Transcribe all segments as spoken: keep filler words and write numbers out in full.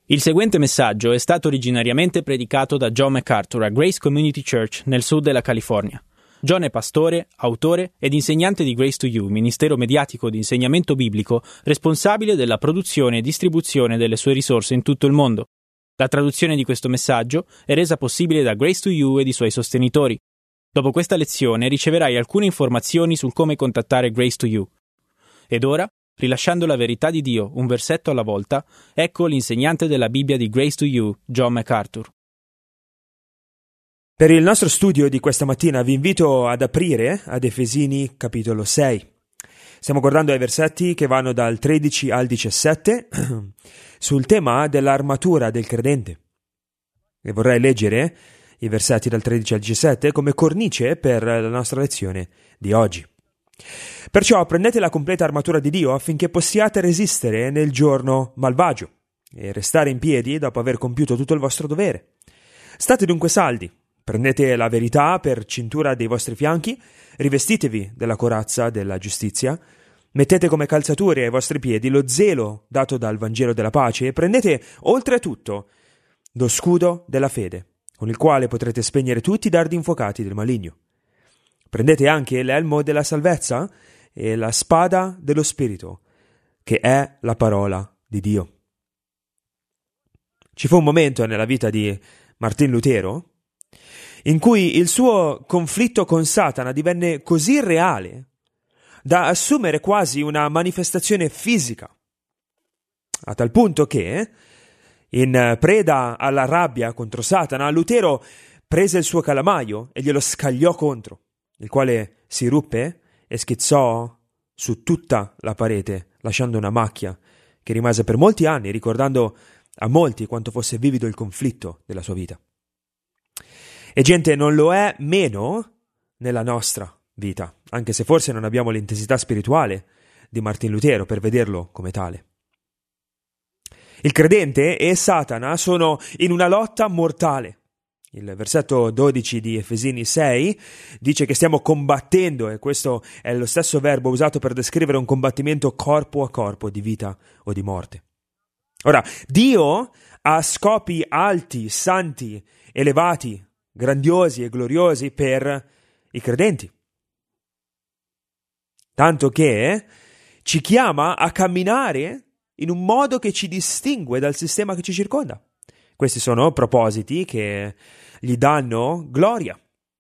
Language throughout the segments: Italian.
Il seguente messaggio è stato originariamente predicato da John MacArthur a Grace Community Church nel sud della California. John è pastore, autore ed insegnante di Grace to You, ministero mediatico di insegnamento biblico responsabile della produzione e distribuzione delle sue risorse in tutto il mondo. La traduzione di questo messaggio è resa possibile da Grace to You ed i suoi sostenitori. Dopo questa lezione riceverai alcune informazioni sul come contattare Grace to You. Ed ora, rilasciando la verità di Dio un versetto alla volta, ecco l'insegnante della Bibbia di Grace to You, John MacArthur. Per il nostro studio di questa mattina vi invito ad aprire ad Efesini capitolo sei. Stiamo guardando ai versetti che vanno dal tredici al diciassette sul tema dell'armatura del credente. E vorrei leggere i versetti dal tredici al diciassette come cornice per la nostra lezione di oggi. Perciò prendete la completa armatura di Dio affinché possiate resistere nel giorno malvagio e restare in piedi dopo aver compiuto tutto il vostro dovere. State dunque saldi, prendete la verità per cintura dei vostri fianchi, rivestitevi della corazza della giustizia, mettete come calzature ai vostri piedi lo zelo dato dal Vangelo della pace e prendete oltretutto lo scudo della fede, con il quale potrete spegnere tutti i dardi infuocati del maligno. Prendete anche l'elmo della salvezza e la spada dello Spirito, che è la parola di Dio. Ci fu un momento nella vita di Martin Lutero in cui il suo conflitto con Satana divenne così reale da assumere quasi una manifestazione fisica, a tal punto che, in preda alla rabbia contro Satana, Lutero prese il suo calamaio e glielo scagliò contro, il quale si ruppe e schizzò su tutta la parete, lasciando una macchia che rimase per molti anni, ricordando a molti quanto fosse vivido il conflitto della sua vita. E gente, non lo è meno nella nostra vita, anche se forse non abbiamo l'intensità spirituale di Martin Lutero per vederlo come tale. Il credente e Satana sono in una lotta mortale. Il versetto dodici di Efesini sei dice che stiamo combattendo, e questo è lo stesso verbo usato per descrivere un combattimento corpo a corpo, di vita o di morte. Ora, Dio ha scopi alti, santi, elevati, grandiosi e gloriosi per i credenti, tanto che ci chiama a camminare in un modo che ci distingue dal sistema che ci circonda. Questi sono propositi che gli danno gloria.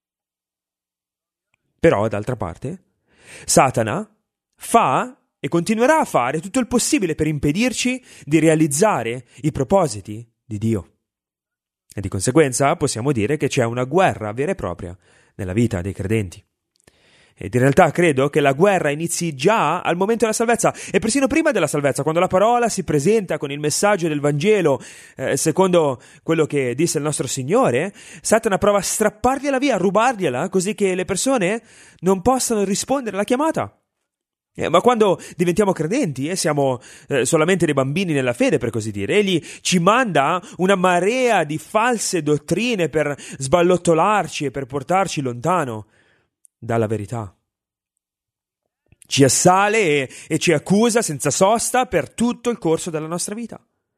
Però, d'altra parte, Satana fa e continuerà a fare tutto il possibile per impedirci di realizzare i propositi di Dio. E di conseguenza possiamo dire che c'è una guerra vera e propria nella vita dei credenti. Ed in realtà credo che la guerra inizi già al momento della salvezza e persino prima della salvezza, quando la parola si presenta con il messaggio del Vangelo, eh, secondo quello che disse il nostro Signore. Satana prova a strappargliela via, a rubargliela, così che le persone non possano rispondere alla chiamata. Eh, ma quando diventiamo credenti e eh, siamo eh, solamente dei bambini nella fede, per così dire, egli ci manda una marea di false dottrine per sballottolarci e per portarci lontano dalla verità. Ci assale e, e ci accusa senza sosta per tutto il corso della nostra vita.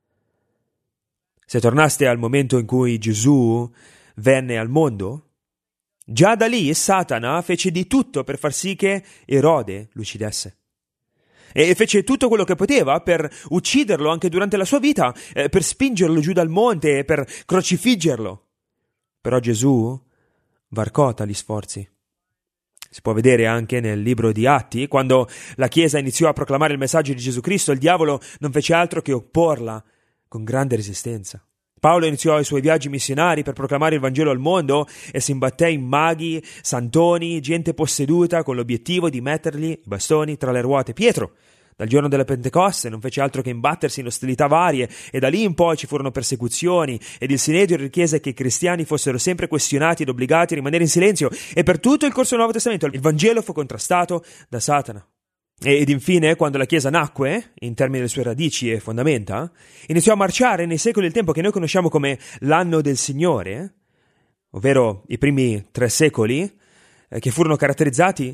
Se tornaste al momento in cui Gesù venne al mondo, già da lì Satana fece di tutto per far sì che Erode lo uccidesse. E fece tutto quello che poteva per ucciderlo anche durante la sua vita, eh, per spingerlo giù dal monte e per crocifiggerlo. Però Gesù varcò tali sforzi. Si può vedere anche nel libro di Atti, quando la Chiesa iniziò a proclamare il messaggio di Gesù Cristo, il diavolo non fece altro che opporla con grande resistenza. Paolo iniziò i suoi viaggi missionari per proclamare il Vangelo al mondo e si imbatté in maghi, santoni, gente posseduta con l'obiettivo di mettergli i bastoni tra le ruote. Pietro, dal giorno della Pentecoste, non fece altro che imbattersi in ostilità varie e da lì in poi ci furono persecuzioni ed il Sinedrio richiese che i cristiani fossero sempre questionati ed obbligati a rimanere in silenzio e per tutto il corso del Nuovo Testamento il Vangelo fu contrastato da Satana. Ed infine, quando la Chiesa nacque, in termini delle sue radici e fondamenta, iniziò a marciare nei secoli del tempo che noi conosciamo come l'anno del Signore, ovvero i primi tre secoli, eh, che furono caratterizzati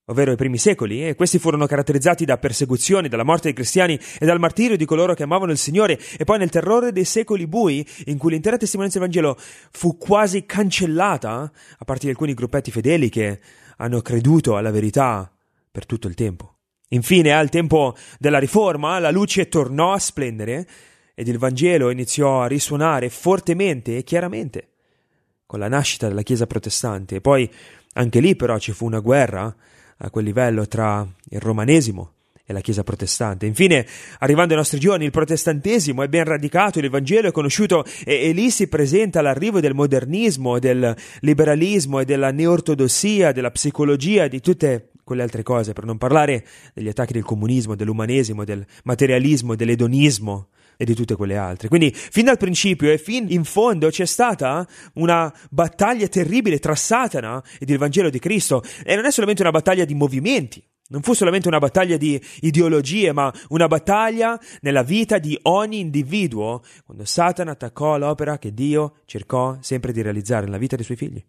ovvero i primi secoli, e questi furono caratterizzati da persecuzioni, dalla morte dei cristiani e dal martirio di coloro che amavano il Signore, e poi nel terrore dei secoli bui, in cui l'intera testimonianza del Vangelo fu quasi cancellata, a parte di alcuni gruppetti fedeli che hanno creduto alla verità per tutto il tempo. Infine, al tempo della Riforma, la luce tornò a splendere ed il Vangelo iniziò a risuonare fortemente e chiaramente con la nascita della Chiesa protestante. E poi anche lì però ci fu una guerra a quel livello tra il romanesimo e la Chiesa protestante. Infine, arrivando ai nostri giorni, il protestantesimo è ben radicato, il Vangelo è conosciuto e, e lì si presenta l'arrivo del modernismo, del liberalismo e della neortodossia, della psicologia, di tutte quelle altre cose, per non parlare degli attacchi del comunismo, dell'umanesimo, del materialismo, dell'edonismo e di tutte quelle altre. Quindi fin dal principio e fin in fondo c'è stata una battaglia terribile tra Satana ed il Vangelo di Cristo, e non è solamente una battaglia di movimenti, non fu solamente una battaglia di ideologie, ma una battaglia nella vita di ogni individuo, quando Satana attaccò l'opera che Dio cercò sempre di realizzare nella vita dei suoi figli.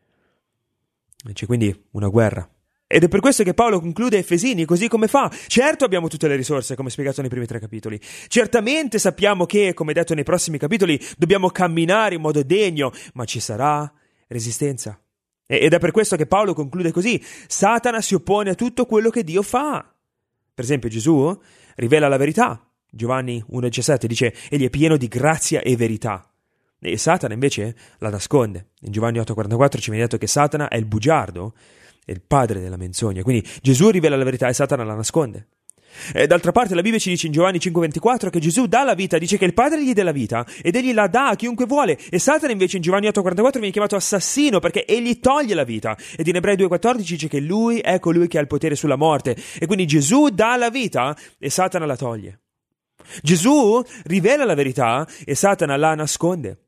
C'è quindi una guerra. Ed è per questo che Paolo conclude Efesini così come fa. Certo abbiamo tutte le risorse, come spiegato nei primi tre capitoli. Certamente sappiamo che, come detto nei prossimi capitoli, dobbiamo camminare in modo degno, ma ci sarà resistenza. Ed è per questo che Paolo conclude così. Satana si oppone a tutto quello che Dio fa. Per esempio Gesù rivela la verità. Giovanni uno diciassette dice: egli è pieno di grazia e verità. E Satana invece la nasconde. In Giovanni otto quarantaquattro ci viene detto che Satana è il bugiardo, è il padre della menzogna. Quindi Gesù rivela la verità e Satana la nasconde. E d'altra parte la Bibbia ci dice in Giovanni cinque ventiquattro che Gesù dà la vita, dice che il Padre gli dà la vita ed egli la dà a chiunque vuole, e Satana invece in Giovanni otto quarantaquattro viene chiamato assassino perché egli toglie la vita, ed in Ebrei due quattordici dice che lui è colui che ha il potere sulla morte, e quindi Gesù dà la vita e Satana la toglie. Gesù rivela la verità e Satana la nasconde.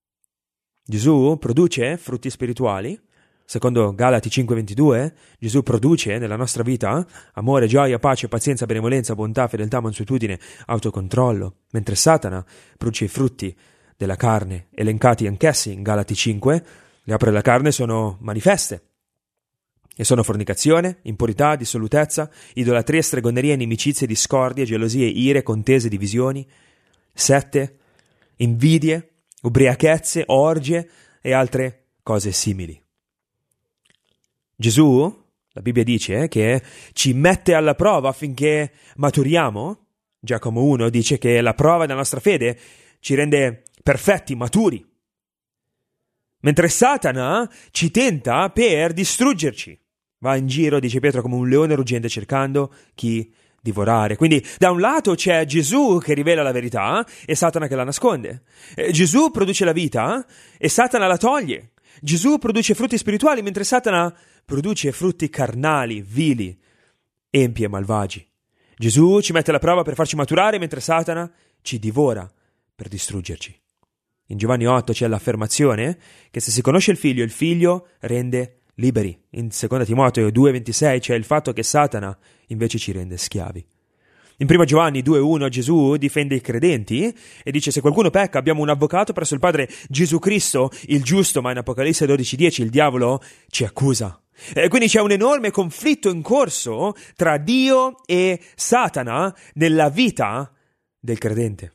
Gesù produce frutti spirituali. Secondo Galati cinque ventidue, Gesù produce nella nostra vita amore, gioia, pace, pazienza, benevolenza, bontà, fedeltà, mansuetudine, autocontrollo, mentre Satana produce i frutti della carne, elencati anch'essi in Galati cinque. Le opere della carne sono manifeste e sono fornicazione, impurità, dissolutezza, idolatria, stregoneria, inimicizie, discordie, gelosie, ire, contese, divisioni, sette, invidie, ubriachezze, orgie e altre cose simili. Gesù, la Bibbia dice, che ci mette alla prova affinché maturiamo. Giacomo uno dice che la prova della nostra fede ci rende perfetti, maturi. Mentre Satana ci tenta per distruggerci. Va in giro, dice Pietro, come un leone ruggente cercando chi divorare. Quindi da un lato c'è Gesù che rivela la verità e Satana che la nasconde. Eh, Gesù produce la vita e Satana la toglie. Gesù produce frutti spirituali mentre Satana produce frutti carnali, vili, empi e malvagi. Gesù ci mette alla prova per farci maturare mentre Satana ci divora per distruggerci. In Giovanni otto c'è l'affermazione che se si conosce il figlio, il figlio rende liberi. In seconda Timoteo due ventisei c'è il fatto che Satana invece ci rende schiavi. In prima Giovanni due uno Gesù difende i credenti e dice: se qualcuno pecca abbiamo un avvocato presso il Padre, Gesù Cristo, il giusto, ma in Apocalisse dodici dieci il diavolo ci accusa. E quindi c'è un enorme conflitto in corso tra Dio e Satana nella vita del credente.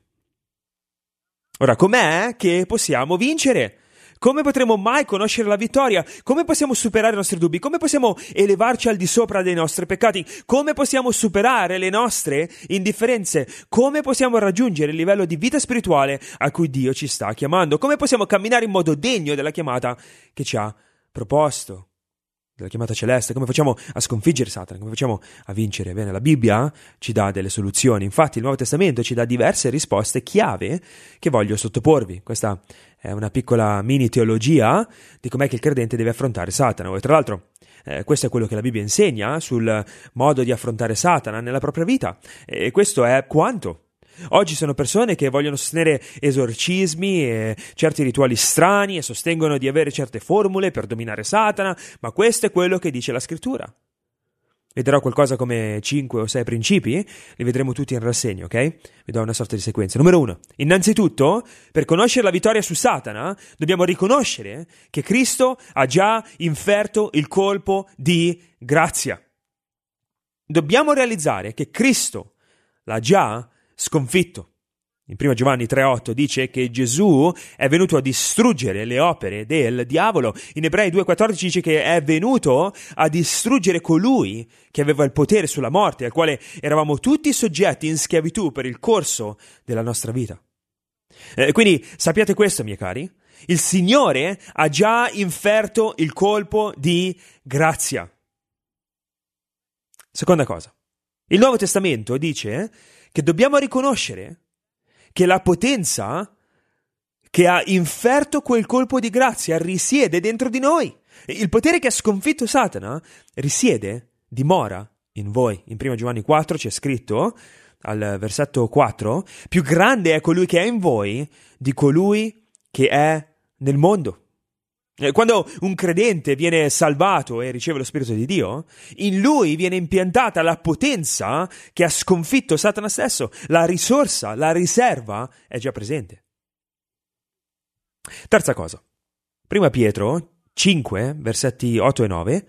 Ora, com'è che possiamo vincere? Come potremo mai conoscere la vittoria? Come possiamo superare i nostri dubbi? Come possiamo elevarci al di sopra dei nostri peccati? Come possiamo superare le nostre indifferenze? Come possiamo raggiungere il livello di vita spirituale a cui Dio ci sta chiamando? Come possiamo camminare in modo degno della chiamata che ci ha proposto? Della chiamata celeste? Come facciamo a sconfiggere Satana? Come facciamo a vincere? Bene, la Bibbia ci dà delle soluzioni. Infatti il Nuovo Testamento ci dà diverse risposte chiave che voglio sottoporvi. Questa è una piccola mini teologia di com'è che il credente deve affrontare Satana. E tra l'altro eh, questo è quello che la Bibbia insegna sul modo di affrontare Satana nella propria vita. E questo è quanto. Oggi sono persone che vogliono sostenere esorcismi e certi rituali strani e sostengono di avere certe formule per dominare Satana, ma questo è quello che dice la Scrittura. Vedrò qualcosa come cinque o sei principi, li vedremo tutti in rassegna, ok? Vi do una sorta di sequenza. Numero uno. Innanzitutto, per conoscere la vittoria su Satana, dobbiamo riconoscere che Cristo ha già inferto il colpo di grazia. dobbiamo realizzare che Cristo l'ha già sconfitto. In primo Giovanni tre otto dice che Gesù è venuto a distruggere le opere del diavolo. In Ebrei due quattordici dice che è venuto a distruggere colui che aveva il potere sulla morte, al quale eravamo tutti soggetti in schiavitù per il corso della nostra vita. Eh, quindi sappiate questo, miei cari, il Signore ha già inferto il colpo di grazia. Seconda cosa, il Nuovo Testamento dice che dobbiamo riconoscere che la potenza che ha inferto quel colpo di grazia risiede dentro di noi. Il potere che ha sconfitto Satana risiede, dimora in voi. In primo Giovanni quattro c'è scritto, al versetto quattro, più grande è colui che è in voi di colui che è nel mondo. Quando un credente viene salvato e riceve lo Spirito di Dio, in lui viene impiantata la potenza che ha sconfitto Satana stesso. La risorsa, la riserva è già presente. Terza cosa. Prima Pietro cinque, versetti otto e nove,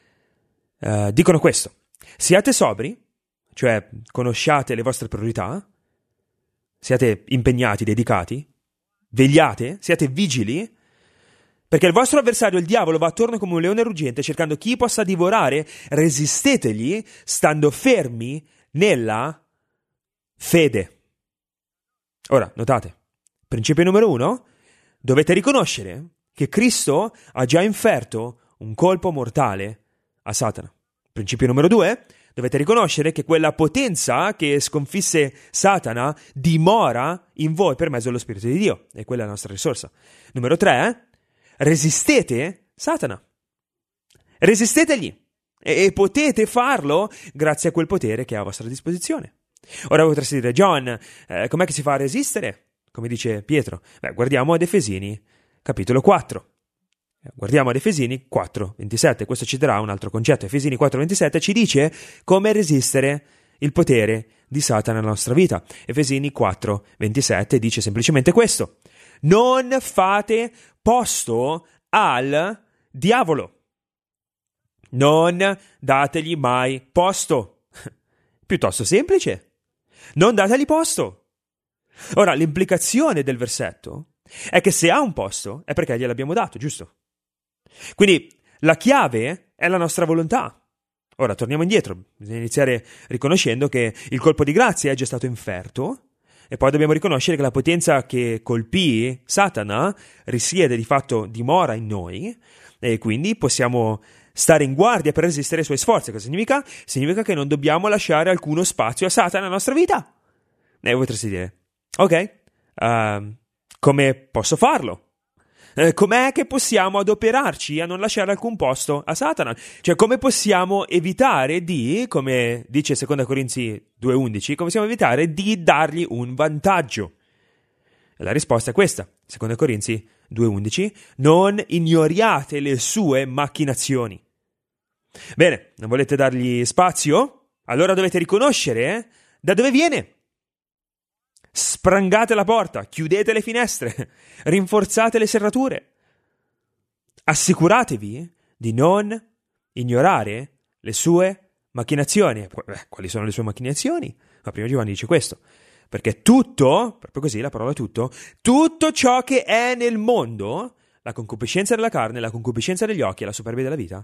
eh, dicono questo. Siate sobri, cioè conosciate le vostre priorità, siate impegnati, dedicati, vegliate, siate vigili, perché il vostro avversario, il diavolo, va attorno come un leone ruggente cercando chi possa divorare. Resistetegli stando fermi nella fede. Ora, notate, principio numero uno, dovete riconoscere che Cristo ha già inferto un colpo mortale a Satana. Principio numero due, dovete riconoscere che quella potenza che sconfisse Satana dimora in voi per mezzo dello Spirito di Dio, e quella è la nostra risorsa. Numero tre, resistete Satana, resistetegli e, e potete farlo grazie a quel potere che è a vostra disposizione. Ora potreste dire, John, eh, com'è che si fa a resistere? Come dice Pietro, beh, guardiamo ad Efesini capitolo quattro, guardiamo ad Efesini quattro ventisette, questo ci darà un altro concetto. Efesini quattro ventisette ci dice come resistere il potere di Satana nella nostra vita. Efesini quattro ventisette dice semplicemente questo: non fate posto al diavolo. Non dategli mai posto. Piuttosto semplice. Non dategli posto. Ora, l'implicazione del versetto è che se ha un posto è perché gliel'abbiamo dato, giusto? Quindi la chiave è la nostra volontà. Ora, torniamo indietro. Bisogna iniziare riconoscendo che il colpo di grazia è già stato inferto. E poi dobbiamo riconoscere che la potenza che colpì Satana risiede, di fatto dimora in noi, e quindi possiamo stare in guardia per resistere ai suoi sforzi. Cosa significa? Significa che non dobbiamo lasciare alcuno spazio a Satana nella nostra vita. E potresti dire, ok, uh, come posso farlo? Eh, com'è che possiamo adoperarci a non lasciare alcun posto a Satana? Cioè, come possiamo evitare di, come dice seconda Corinzi due undici, come possiamo evitare di dargli un vantaggio? E la risposta è questa, seconda Corinzi due undici, non ignoriate le sue macchinazioni. Bene, non volete dargli spazio? Allora dovete riconoscere da dove viene. Sprangate la porta, chiudete le finestre, rinforzate le serrature. Assicuratevi di non ignorare le sue macchinazioni. Eh, quali sono le sue macchinazioni? Ma prima Giovanni dice questo, perché tutto, proprio così la parola tutto, tutto ciò che è nel mondo, la concupiscenza della carne, la concupiscenza degli occhi e la superbia della vita,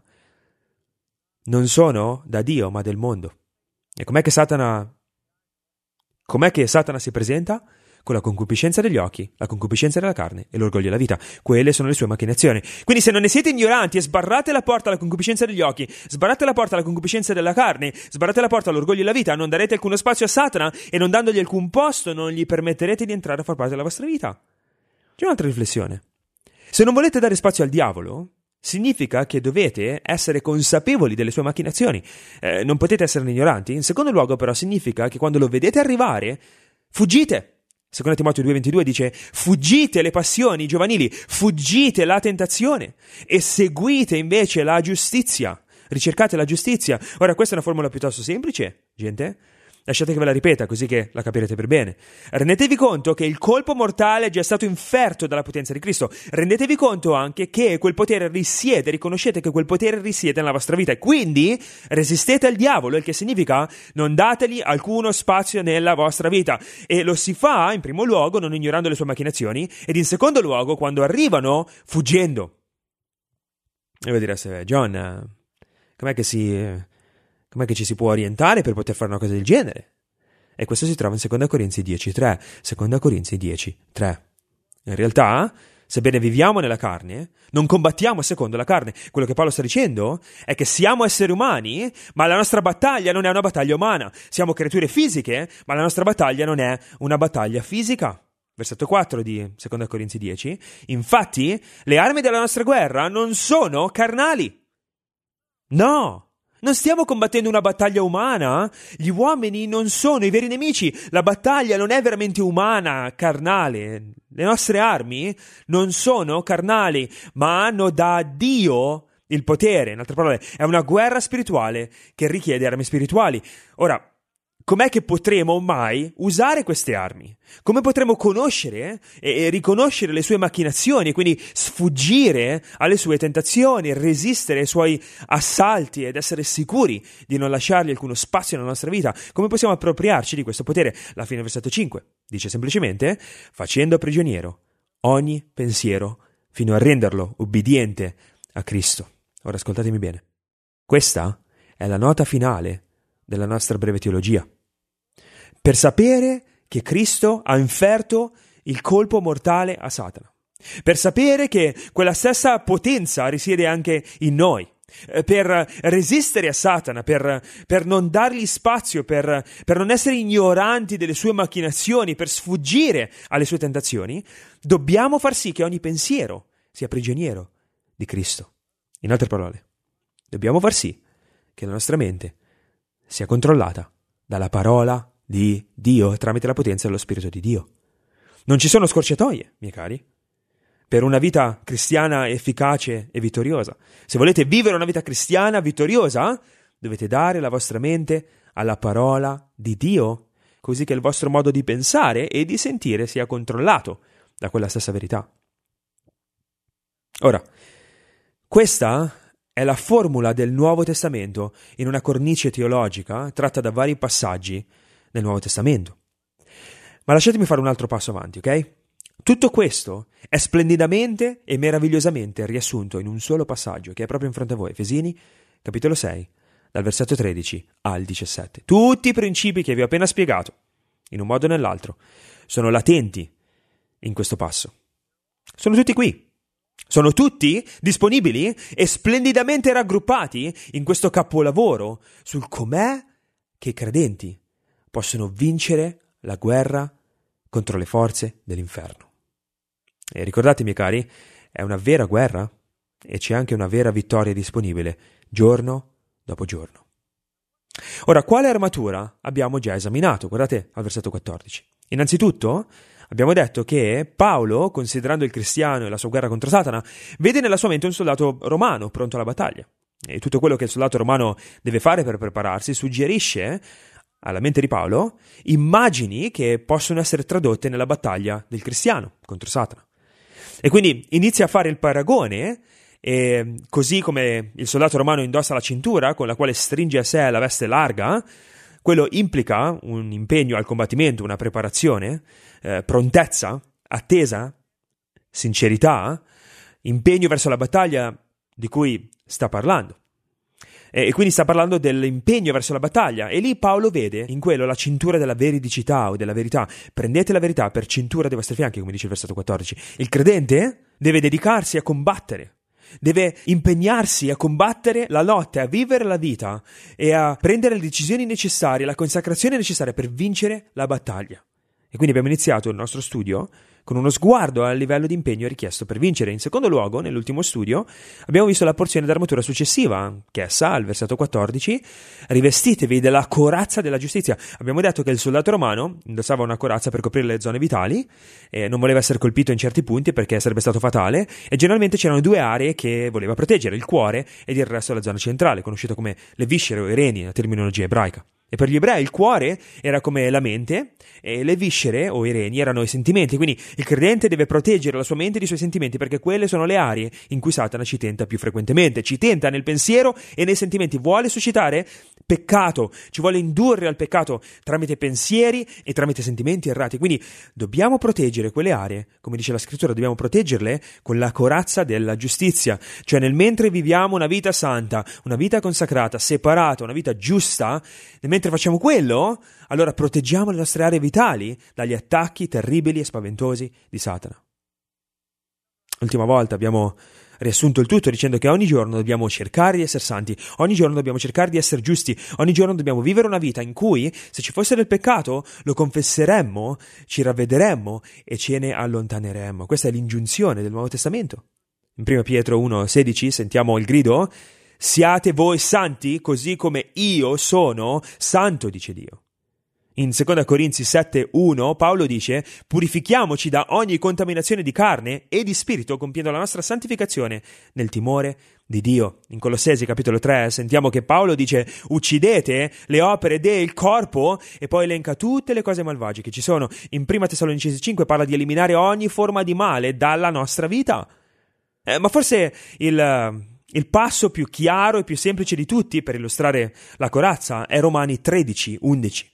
non sono da Dio ma del mondo. E com'è che Satana Com'è che Satana si presenta? Con la concupiscenza degli occhi, la concupiscenza della carne e l'orgoglio della vita. Quelle sono le sue macchinazioni. Quindi se non ne siete ignoranti e sbarrate la porta alla concupiscenza degli occhi, sbarrate la porta alla concupiscenza della carne, sbarrate la porta all'orgoglio della vita, non darete alcuno spazio a Satana e non dandogli alcun posto non gli permetterete di entrare a far parte della vostra vita. C'è un'altra riflessione. Se non volete dare spazio al diavolo, significa che dovete essere consapevoli delle sue macchinazioni. Eh, non potete esserne ignoranti. In secondo luogo, però, significa che quando lo vedete arrivare, fuggite. Secondo Timoteo due ventidue dice, fuggite le passioni giovanili, fuggite la tentazione e seguite invece la giustizia. Ricercate la giustizia. Ora, questa è una formula piuttosto semplice, gente. Lasciate che ve la ripeta così che la capirete per bene. Rendetevi conto che il colpo mortale è già stato inferto dalla potenza di Cristo. Rendetevi conto anche che quel potere risiede, riconoscete che quel potere risiede nella vostra vita e quindi resistete al diavolo, il che significa non dategli alcuno spazio nella vostra vita. E lo si fa in primo luogo non ignorando le sue macchinazioni ed in secondo luogo quando arrivano fuggendo. E voi direste, John, com'è che si... Com'è che ci si può orientare per poter fare una cosa del genere? E questo si trova in seconda Corinzi dieci tre. seconda Corinzi dieci tre. In realtà, sebbene viviamo nella carne, non combattiamo secondo la carne. Quello che Paolo sta dicendo è che siamo esseri umani, ma la nostra battaglia non è una battaglia umana. Siamo creature fisiche, ma la nostra battaglia non è una battaglia fisica. Versetto quattro di seconda Corinzi dieci. Infatti, le armi della nostra guerra non sono carnali. No! Non stiamo combattendo una battaglia umana. Gli uomini non sono i veri nemici. La battaglia non è veramente umana, carnale. Le nostre armi non sono carnali, ma hanno da Dio il potere. In altre parole, è una guerra spirituale che richiede armi spirituali. Ora, com'è che potremo mai usare queste armi? Come potremo conoscere e riconoscere le sue macchinazioni e quindi sfuggire alle sue tentazioni, resistere ai suoi assalti ed essere sicuri di non lasciargli alcuno spazio nella nostra vita? Come possiamo appropriarci di questo potere? La fine del versetto cinque dice semplicemente facendo prigioniero ogni pensiero fino a renderlo ubbidiente a Cristo. Ora ascoltatemi bene. Questa è la nota finale della nostra breve teologia. Per sapere che Cristo ha inferto il colpo mortale a Satana. Per sapere che quella stessa potenza risiede anche in noi. Per resistere a Satana, per, per non dargli spazio, per, per non essere ignoranti delle sue macchinazioni, per sfuggire alle sue tentazioni, dobbiamo far sì che ogni pensiero sia prigioniero di Cristo. In altre parole, dobbiamo far sì che la nostra mente sia controllata dalla parola di Dio tramite la potenza dello Spirito di Dio. Non ci sono scorciatoie, miei cari, per una vita cristiana efficace e vittoriosa. Se volete vivere una vita cristiana vittoriosa, dovete dare la vostra mente alla parola di Dio, così che il vostro modo di pensare e di sentire sia controllato da quella stessa verità. Ora, questa è la formula del Nuovo Testamento in una cornice teologica tratta da vari passaggi nel Nuovo Testamento. Ma lasciatemi fare un altro passo avanti, ok? Tutto questo è splendidamente e meravigliosamente riassunto in un solo passaggio che è proprio in fronte a voi, Efesini, capitolo sei, dal versetto tredici al diciassette. Tutti i principi che vi ho appena spiegato, in un modo o nell'altro, sono latenti in questo passo. Sono tutti qui. Sono tutti disponibili e splendidamente raggruppati in questo capolavoro sul com'è che i credenti possono vincere la guerra contro le forze dell'inferno. E ricordate, miei cari, è una vera guerra e c'è anche una vera vittoria disponibile giorno dopo giorno. Ora, quale armatura abbiamo già esaminato? Guardate al versetto quattordici. Innanzitutto, abbiamo detto che Paolo, considerando il cristiano e la sua guerra contro Satana, vede nella sua mente un soldato romano pronto alla battaglia. E tutto quello che il soldato romano deve fare per prepararsi suggerisce alla mente di Paolo immagini che possono essere tradotte nella battaglia del cristiano contro Satana. E quindi inizia a fare il paragone, e così come il soldato romano indossa la cintura con la quale stringe a sé la veste larga, quello implica un impegno al combattimento, una preparazione, eh, prontezza, attesa, sincerità, impegno verso la battaglia di cui sta parlando. E quindi sta parlando dell'impegno verso la battaglia. E lì Paolo vede in quello la cintura della veridicità o della verità. Prendete la verità per cintura dei vostri fianchi, come dice il versetto quattordici. Il credente deve dedicarsi a combattere. Deve impegnarsi a combattere la lotta, a vivere la vita e a prendere le decisioni necessarie, la consacrazione necessaria per vincere la battaglia. E quindi abbiamo iniziato il nostro studio con uno sguardo al livello di impegno richiesto per vincere. In secondo luogo, nell'ultimo studio, abbiamo visto la porzione d'armatura successiva, che è essa, al versetto quattordici, rivestitevi della corazza della giustizia. Abbiamo detto che il soldato romano indossava una corazza per coprire le zone vitali, e non voleva essere colpito in certi punti perché sarebbe stato fatale, e generalmente c'erano due aree che voleva proteggere, il cuore ed il resto della zona centrale, conosciuta come le viscere o i reni, la terminologia ebraica. E per gli ebrei il cuore era come la mente e le viscere o i reni erano i sentimenti, quindi il credente deve proteggere la sua mente e i suoi sentimenti perché quelle sono le aree in cui Satana ci tenta più frequentemente, ci tenta nel pensiero e nei sentimenti, vuole suscitare peccato, ci vuole indurre al peccato tramite pensieri e tramite sentimenti errati, quindi dobbiamo proteggere quelle aree, come dice la scrittura, dobbiamo proteggerle con la corazza della giustizia, cioè nel mentre viviamo una vita santa, una vita consacrata, separata, una vita giusta, nel mentre facciamo quello, allora proteggiamo le nostre aree vitali dagli attacchi terribili e spaventosi di Satana. L'ultima volta abbiamo riassunto il tutto dicendo che ogni giorno dobbiamo cercare di essere santi, ogni giorno dobbiamo cercare di essere giusti, ogni giorno dobbiamo vivere una vita in cui, se ci fosse del peccato, lo confesseremmo, ci ravvederemmo e ce ne allontaneremmo. Questa è l'ingiunzione del Nuovo Testamento. In primo Pietro uno sedici sentiamo il grido: siate voi santi così come io sono santo, dice Dio. In seconda Corinzi sette uno Paolo dice: purifichiamoci da ogni contaminazione di carne e di spirito, compiendo la nostra santificazione nel timore di Dio. In Colossesi capitolo tre sentiamo che Paolo dice: uccidete le opere del corpo, e poi elenca tutte le cose malvagie che ci sono. In prima Tessalonicesi cinque parla di eliminare ogni forma di male dalla nostra vita. Eh, ma forse il... Il passo più chiaro e più semplice di tutti per illustrare la corazza è Romani tredici undici.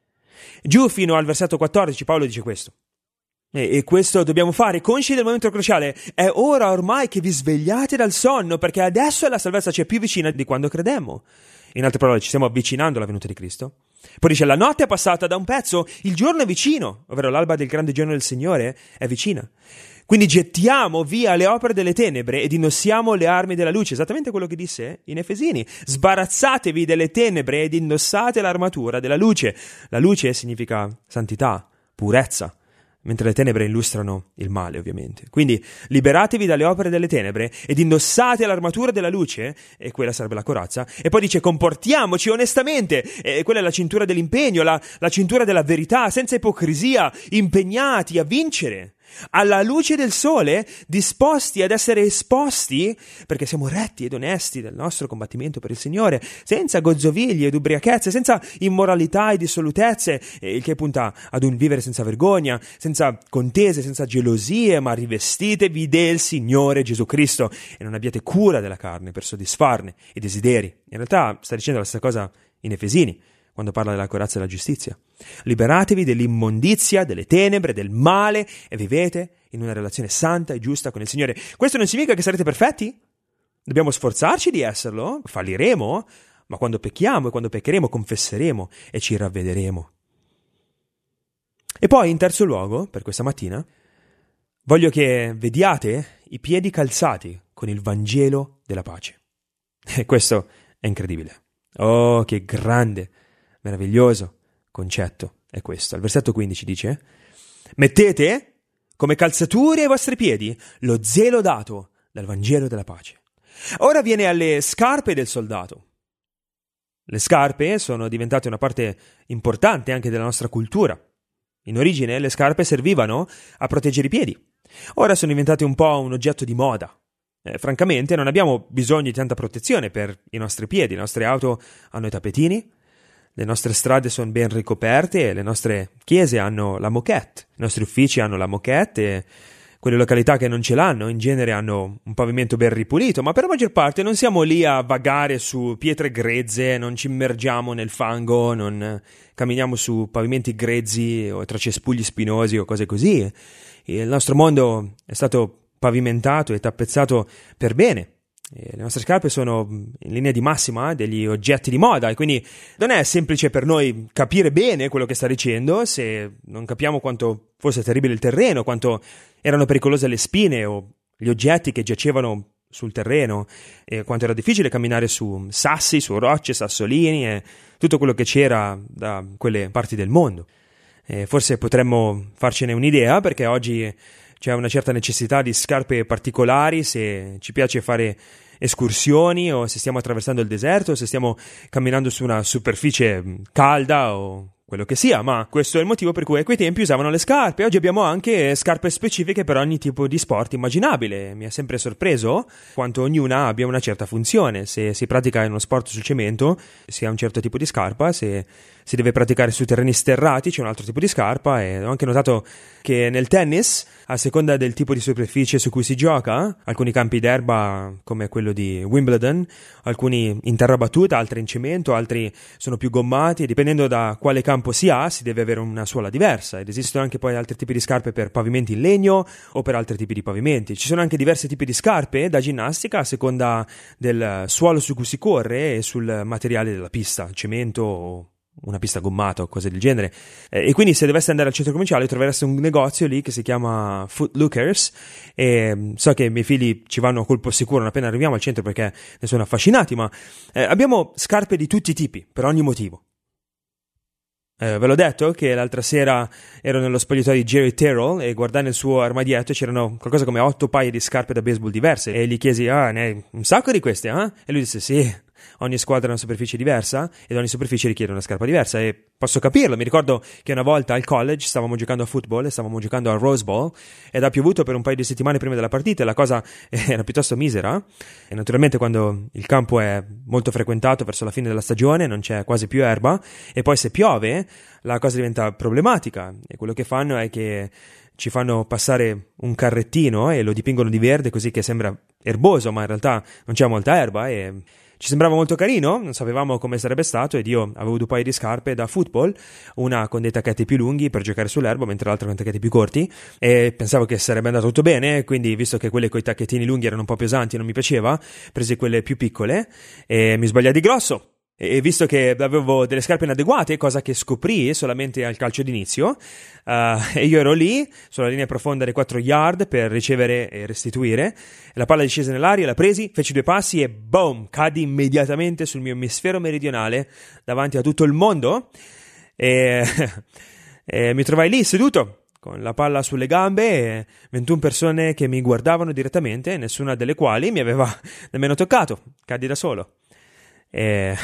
Giù fino al versetto quattordici Paolo dice questo: e, e questo dobbiamo fare, consci del momento cruciale. È ora ormai che vi svegliate dal sonno, perché adesso la salvezza ci è più vicina di quando credemmo. In altre parole, ci stiamo avvicinando alla venuta di Cristo. Poi dice: la notte è passata da un pezzo, il giorno è vicino, ovvero l'alba del grande giorno del Signore è vicina. Quindi gettiamo via le opere delle tenebre ed indossiamo le armi della luce, esattamente quello che disse in Efesini. Sbarazzatevi delle tenebre ed indossate l'armatura della luce. La luce significa santità, purezza, mentre le tenebre illustrano il male, ovviamente. Quindi liberatevi dalle opere delle tenebre ed indossate l'armatura della luce, e quella sarebbe la corazza. E poi dice: comportiamoci onestamente, e quella è la cintura dell'impegno, la, la cintura della verità, senza ipocrisia, impegnati a vincere, alla luce del sole, disposti ad essere esposti, perché siamo retti ed onesti del nostro combattimento per il Signore, senza gozzoviglie ed ubriachezze, senza immoralità e dissolutezze, il che punta ad un vivere senza vergogna, senza contese, senza gelosie, ma rivestitevi del Signore Gesù Cristo e non abbiate cura della carne per soddisfarne i desideri. In realtà sta dicendo la stessa cosa in Efesini, quando parla della corazza della giustizia. Liberatevi dell'immondizia, delle tenebre, del male e vivete in una relazione santa e giusta con il Signore. Questo non significa che sarete perfetti? Dobbiamo sforzarci di esserlo, falliremo, ma quando pecchiamo e quando peccheremo confesseremo e ci ravvederemo. E poi, in terzo luogo, per questa mattina, voglio che vediate i piedi calzati con il Vangelo della pace. E questo è incredibile. Oh, che grande, meraviglioso concetto è questo. Al versetto quindici dice: mettete come calzature ai vostri piedi lo zelo dato dal Vangelo della pace. Ora viene alle scarpe del soldato. Le scarpe sono diventate una parte importante anche della nostra cultura. In origine le scarpe servivano a proteggere i piedi. Ora sono diventate un po' un oggetto di moda. Eh, francamente non abbiamo bisogno di tanta protezione per i nostri piedi. Le nostre auto hanno i tappetini, le nostre strade sono ben ricoperte, le nostre chiese hanno la moquette, i nostri uffici hanno la moquette e quelle località che non ce l'hanno in genere hanno un pavimento ben ripulito, ma per la maggior parte non siamo lì a vagare su pietre grezze, non ci immergiamo nel fango, non camminiamo su pavimenti grezzi o tra cespugli spinosi o cose così. Il nostro mondo è stato pavimentato e tappezzato per bene. E le nostre scarpe sono in linea di massima degli oggetti di moda e quindi non è semplice per noi capire bene quello che sta dicendo se non capiamo quanto fosse terribile il terreno, quanto erano pericolose le spine o gli oggetti che giacevano sul terreno e quanto era difficile camminare su sassi, su rocce, sassolini e tutto quello che c'era da quelle parti del mondo. E forse potremmo farcene un'idea perché oggi c'è una certa necessità di scarpe particolari se ci piace fare escursioni o se stiamo attraversando il deserto o se stiamo camminando su una superficie calda o quello che sia, ma questo è il motivo per cui a quei tempi usavano le scarpe. Oggi abbiamo anche scarpe specifiche per ogni tipo di sport immaginabile. Mi ha sempre sorpreso quanto ognuna abbia una certa funzione. Se si pratica in uno sport sul cemento si ha un certo tipo di scarpa, se si deve praticare su terreni sterrati c'è un altro tipo di scarpa, e ho anche notato che nel tennis, a seconda del tipo di superficie su cui si gioca, alcuni campi d'erba come quello di Wimbledon, alcuni in terra battuta, altri in cemento, altri sono più gommati, e dipendendo da quale campo si ha si deve avere una suola diversa, ed esistono anche poi altri tipi di scarpe per pavimenti in legno o per altri tipi di pavimenti. Ci sono anche diversi tipi di scarpe da ginnastica a seconda del suolo su cui si corre e sul materiale della pista, cemento o una pista gommata o cose del genere, eh, e quindi se doveste andare al centro commerciale trovereste un negozio lì che si chiama Footlookers, e so che i miei figli ci vanno a colpo sicuro non appena arriviamo al centro perché ne sono affascinati, ma eh, abbiamo scarpe di tutti i tipi per ogni motivo. Eh, ve l'ho detto che l'altra sera ero nello spogliatoio di Jerry Terrell e guardai nel suo armadietto e c'erano qualcosa come otto paia di scarpe da baseball diverse, e gli chiesi: ah, ne hai un sacco di queste, eh? E lui disse: sì, ogni squadra ha una superficie diversa ed ogni superficie richiede una scarpa diversa, e posso capirlo. Mi ricordo che una volta al college stavamo giocando a football e stavamo giocando a Rose Bowl ed ha piovuto per un paio di settimane prima della partita e la cosa era piuttosto misera, e naturalmente quando il campo è molto frequentato verso la fine della stagione non c'è quasi più erba, e poi se piove la cosa diventa problematica, e quello che fanno è che ci fanno passare un carrettino e lo dipingono di verde così che sembra erboso, ma in realtà non c'è molta erba, e ci sembrava molto carino, non sapevamo come sarebbe stato, ed io avevo due paio di scarpe da football, una con dei tacchetti più lunghi per giocare sull'erba, mentre l'altra con tacchetti più corti, e pensavo che sarebbe andato tutto bene, quindi visto che quelle con i tacchettini lunghi erano un po' pesanti e non mi piaceva, presi quelle più piccole e mi sbagliai di grosso. E visto che avevo delle scarpe inadeguate, cosa che scoprì solamente al calcio d'inizio, uh, e io ero lì sulla linea profonda dei quattro yard per ricevere e restituire, la palla discese nell'aria, la presi, feci due passi e boom, cadi immediatamente sul mio emisfero meridionale davanti a tutto il mondo, e, e mi trovai lì seduto con la palla sulle gambe e ventuno persone che mi guardavano direttamente, nessuna delle quali mi aveva nemmeno toccato. Cadi da solo. E,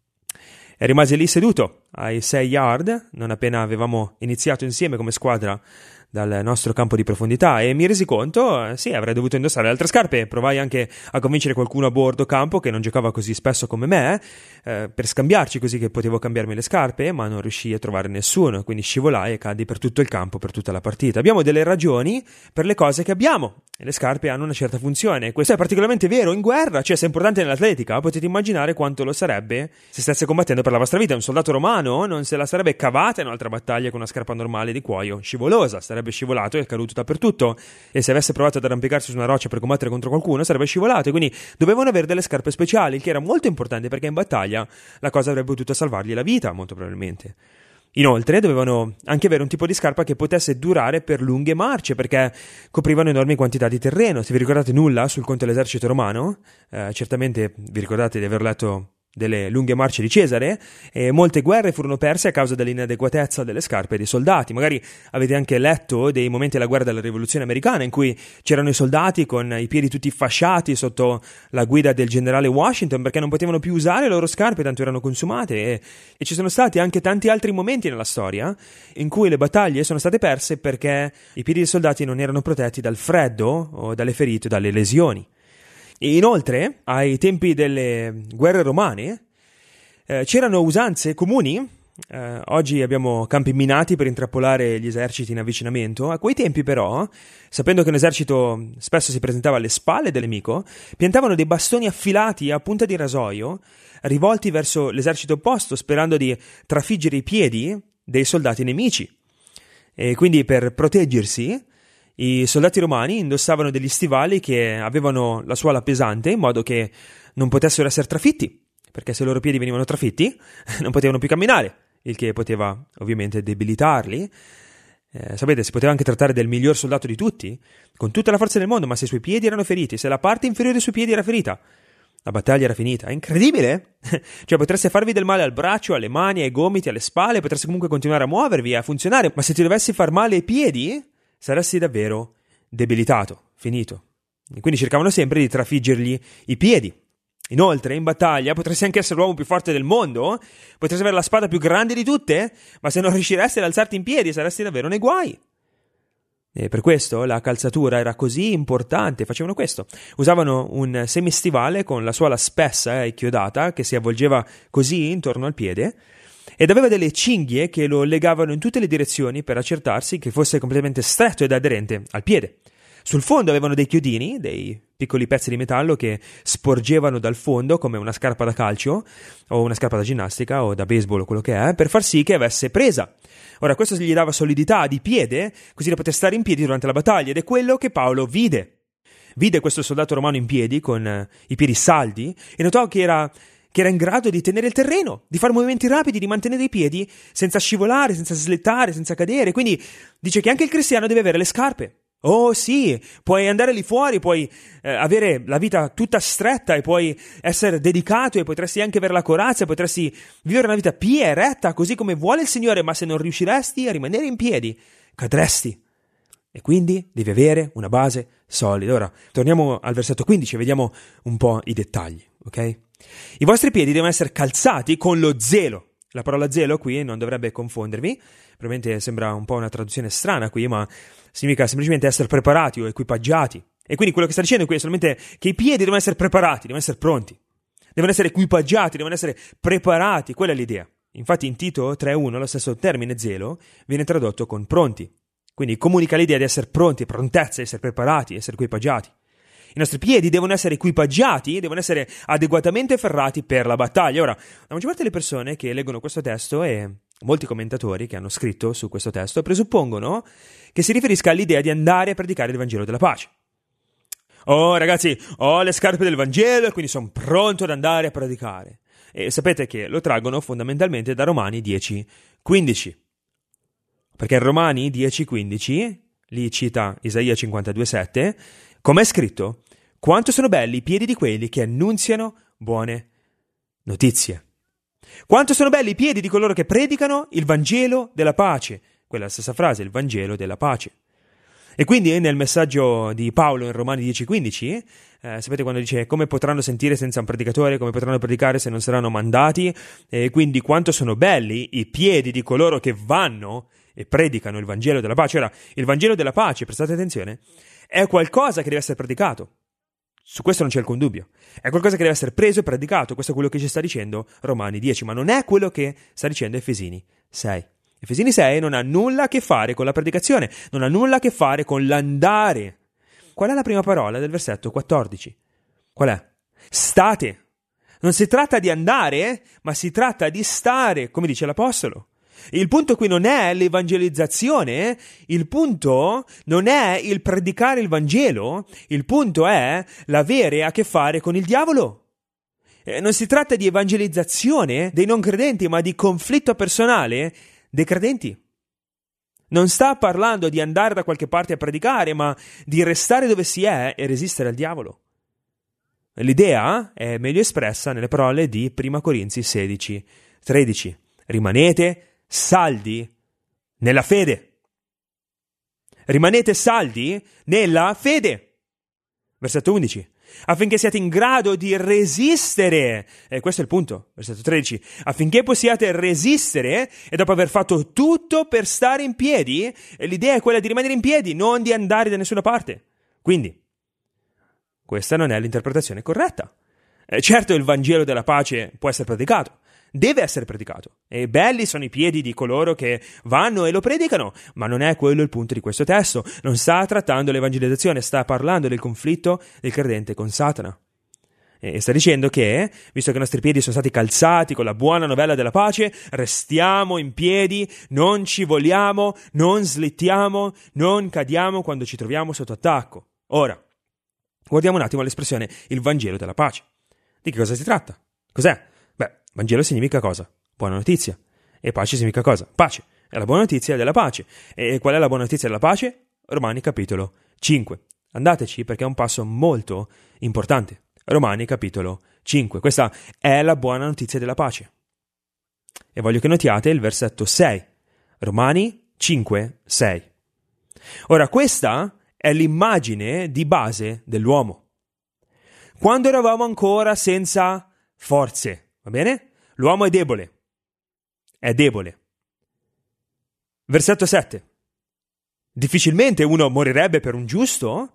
e rimasi lì seduto ai sei yard non appena avevamo iniziato insieme come squadra dal nostro campo di profondità, e mi resi conto, eh, sì, avrei dovuto indossare altre scarpe. Provai anche a convincere qualcuno a bordo campo che non giocava così spesso come me, eh, per scambiarci, così che potevo cambiarmi le scarpe, ma non riuscii a trovare nessuno, quindi scivolai e caddi per tutto il campo per tutta la partita. Abbiamo delle ragioni per le cose che abbiamo, e le scarpe hanno una certa funzione. Questo è particolarmente vero in guerra, cioè se è importante nell'atletica potete immaginare quanto lo sarebbe se stesse combattendo per la vostra vita. Un soldato romano non se la sarebbe cavata in un'altra battaglia con una scarpa normale di cuoio scivolosa, sarebbe scivolato e caduto dappertutto, e se avesse provato ad arrampicarsi su una roccia per combattere contro qualcuno sarebbe scivolato, e quindi dovevano avere delle scarpe speciali, il che era molto importante perché in battaglia la cosa avrebbe potuto salvargli la vita molto probabilmente. Inoltre dovevano anche avere un tipo di scarpa che potesse durare per lunghe marce, perché coprivano enormi quantità di terreno. Se vi ricordate nulla sul conto dell'esercito romano, eh, certamente vi ricordate di aver letto delle lunghe marce di Cesare, e molte guerre furono perse a causa dell'inadeguatezza delle scarpe dei soldati. Magari avete anche letto dei momenti della guerra della rivoluzione americana in cui c'erano i soldati con i piedi tutti fasciati sotto la guida del generale Washington perché non potevano più usare le loro scarpe tanto erano consumate, e, e ci sono stati anche tanti altri momenti nella storia in cui le battaglie sono state perse perché i piedi dei soldati non erano protetti dal freddo o dalle ferite o dalle lesioni. E inoltre, ai tempi delle guerre romane, eh, c'erano usanze comuni. Eh, oggi abbiamo campi minati per intrappolare gli eserciti in avvicinamento. A quei tempi, però, sapendo che un esercito spesso si presentava alle spalle del nemico, piantavano dei bastoni affilati a punta di rasoio, rivolti verso l'esercito opposto, sperando di trafiggere i piedi dei soldati nemici. E quindi, per proteggersi, i soldati romani indossavano degli stivali che avevano la suola pesante in modo che non potessero essere trafitti, perché se i loro piedi venivano trafitti non potevano più camminare, il che poteva ovviamente debilitarli. Eh, sapete, si poteva anche trattare del miglior soldato di tutti, con tutta la forza del mondo, ma se i suoi piedi erano feriti, se la parte inferiore dei suoi piedi era ferita, la battaglia era finita. È incredibile! Cioè potreste farvi del male al braccio, alle mani, ai gomiti, alle spalle, potreste comunque continuare a muovervi, a funzionare, ma se ti dovessi far male ai piedi saresti davvero debilitato, finito. E quindi cercavano sempre di trafiggergli i piedi. Inoltre, in battaglia potresti anche essere l'uomo più forte del mondo, potresti avere la spada più grande di tutte, ma se non riusciresti ad alzarti in piedi saresti davvero nei guai. E per questo la calzatura era così importante. Facevano questo: usavano un semistivale con la suola spessa e chiodata che si avvolgeva così intorno al piede, ed aveva delle cinghie che lo legavano in tutte le direzioni per accertarsi che fosse completamente stretto ed aderente al piede. Sul fondo avevano dei chiodini, dei piccoli pezzi di metallo che sporgevano dal fondo come una scarpa da calcio o una scarpa da ginnastica o da baseball o quello che è, per far sì che avesse presa. Ora, questo gli dava solidità di piede, così da poter stare in piedi durante la battaglia, ed è quello che Paolo vide. Vide questo soldato romano in piedi, con eh, i piedi saldi, e notò che era, che era in grado di tenere il terreno, di fare movimenti rapidi, di mantenere i piedi senza scivolare, senza slittare, senza cadere. Quindi dice che anche il cristiano deve avere le scarpe. Oh sì, puoi andare lì fuori, puoi eh, avere la vita tutta stretta e puoi essere dedicato e potresti anche avere la corazza, potresti vivere una vita pia e retta così come vuole il Signore, ma se non riusciresti a rimanere in piedi, cadresti. E quindi devi avere una base solida. Ora, torniamo al versetto quindici e vediamo un po' i dettagli, ok? I vostri piedi devono essere calzati con lo zelo. La parola zelo qui non dovrebbe confondervi, probabilmente sembra un po' una traduzione strana qui, ma significa semplicemente essere preparati o equipaggiati. E quindi quello che sta dicendo qui è solamente che i piedi devono essere preparati, devono essere pronti, devono essere equipaggiati, devono essere preparati, quella è l'idea. Infatti in Tito tre uno lo stesso termine zelo viene tradotto con pronti, quindi comunica l'idea di essere pronti, prontezza, essere preparati, essere equipaggiati. I nostri piedi devono essere equipaggiati, devono essere adeguatamente ferrati per la battaglia. Ora, la maggior parte delle persone che leggono questo testo e molti commentatori che hanno scritto su questo testo presuppongono che si riferisca all'idea di andare a predicare il Vangelo della pace. Oh ragazzi, ho le scarpe del Vangelo e quindi sono pronto ad andare a predicare. E sapete che lo traggono fondamentalmente da Romani dieci quindici. Perché in Romani dieci quindici, lì cita Isaia cinquantadue sette, come è scritto: quanto sono belli i piedi di quelli che annunziano buone notizie. Quanto sono belli i piedi di coloro che predicano il Vangelo della pace. Quella è la stessa frase, il Vangelo della pace. E quindi nel messaggio di Paolo in Romani dieci quindici, eh, sapete quando dice: come potranno sentire senza un predicatore, come potranno predicare se non saranno mandati, e quindi quanto sono belli i piedi di coloro che vanno e predicano il Vangelo della pace. Ora, il Vangelo della pace, prestate attenzione, è qualcosa che deve essere predicato. Su questo non c'è alcun dubbio. È qualcosa che deve essere preso e predicato. Questo è quello che ci sta dicendo Romani dieci, ma non è quello che sta dicendo Efesini sei. Efesini sei non ha nulla a che fare con la predicazione, non ha nulla a che fare con l'andare. Qual è la prima parola del versetto quattordici? Qual è? State. Non si tratta di andare, ma si tratta di stare, come dice l'Apostolo. Il punto qui non è l'evangelizzazione, il punto non è il predicare il Vangelo, il punto è l'avere a che fare con il diavolo. Eh, non si tratta di evangelizzazione dei non credenti, ma di conflitto personale dei credenti. Non sta parlando di andare da qualche parte a predicare, ma di restare dove si è e resistere al diavolo. L'idea è meglio espressa nelle parole di prima Corinzi sedici tredici. Rimanete saldi nella fede. Rimanete saldi nella fede. Versetto undici. Affinché siate in grado di resistere. E questo è il punto. Versetto tredici. Affinché possiate resistere e dopo aver fatto tutto per stare in piedi, e l'idea è quella di rimanere in piedi, non di andare da nessuna parte. Quindi, questa non è l'interpretazione corretta. Eh, certo, il Vangelo della pace può essere predicato. Deve essere predicato. E belli sono i piedi di coloro che vanno e lo predicano, ma non è quello il punto di questo testo. Non sta trattando l'evangelizzazione, sta parlando del conflitto del credente con Satana. E sta dicendo che, visto che i nostri piedi sono stati calzati con la buona novella della pace, restiamo in piedi, non ci voliamo, non slittiamo, non cadiamo quando ci troviamo sotto attacco. Ora, guardiamo un attimo l'espressione il Vangelo della pace. Di che cosa si tratta? Cos'è? Vangelo significa cosa? Buona notizia. E pace significa cosa? Pace. È la buona notizia della pace. E qual è la buona notizia della pace? Romani capitolo cinque. Andateci perché è un passo molto importante. Romani capitolo cinque. Questa è la buona notizia della pace. E voglio che notiate il versetto sei. Romani cinque sei. Ora questa è l'immagine di base dell'uomo. quando eravamo ancora senza forze. Va bene? L'uomo è debole. È debole. Versetto sette. Difficilmente uno morirebbe per un giusto,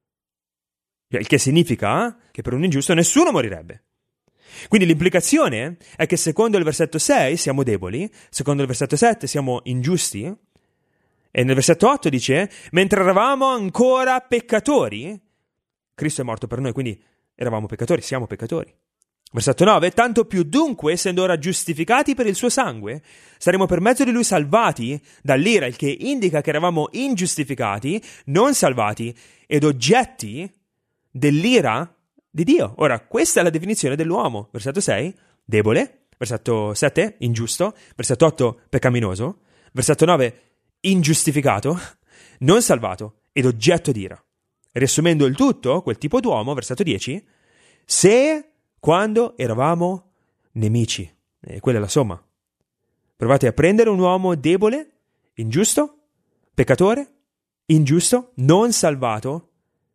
il che significa che per un ingiusto nessuno morirebbe. Quindi l'implicazione è che secondo il versetto sei siamo deboli, secondo il versetto sette siamo ingiusti, e nel versetto otto dice, mentre eravamo ancora peccatori, Cristo è morto per noi, quindi eravamo peccatori, siamo peccatori. Versetto nove, tanto più dunque, essendo ora giustificati per il suo sangue, saremo per mezzo di lui salvati dall'ira, il che indica che eravamo ingiustificati, non salvati, ed oggetti dell'ira di Dio. Ora, questa è la definizione dell'uomo. Versetto sei, debole. Versetto sette, ingiusto. Versetto otto, peccaminoso. Versetto nove, ingiustificato, non salvato, ed oggetto d'ira. Riassumendo il tutto, quel tipo d'uomo, versetto dieci, se quando eravamo nemici. E quella è la somma. Provate a prendere un uomo debole, ingiusto, peccatore, ingiusto, non salvato,